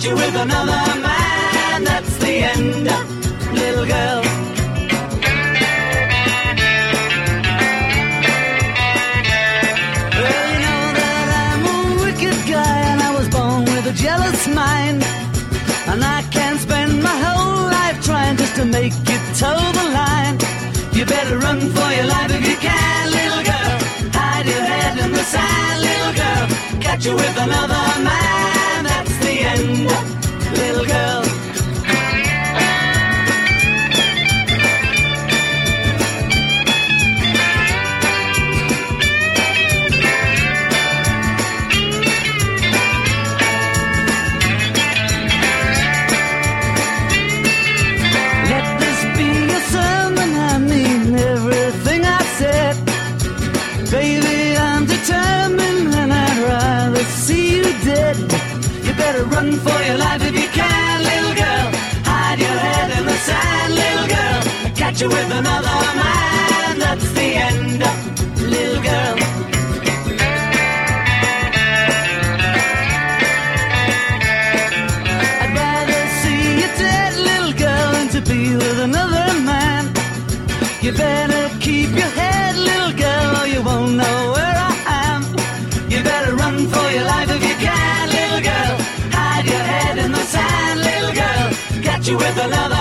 you with another man. That's the end, little girl. Well, you know that I'm a wicked guy, and I was born with a jealous mind, and I can't spend my whole life trying just to make you toe the line. You better run for your life if you can, little girl. Hide your head in the sand, little girl. Catch you with another man. That's the end, little girl. Let this be a sermon, I mean everything I said. Baby, I'm determined and I'd rather see you dead. You better run for your life if you can, little girl. Hide your head in the sand, little girl. Catch you with another man. That's the end, little girl. I'd rather see you dead, little girl, than to be with another man. You better keep your head, little girl, or you won't know where I am. You better run for your life if you can, little girl. Hide your head in the sand, little girl. Catch you with another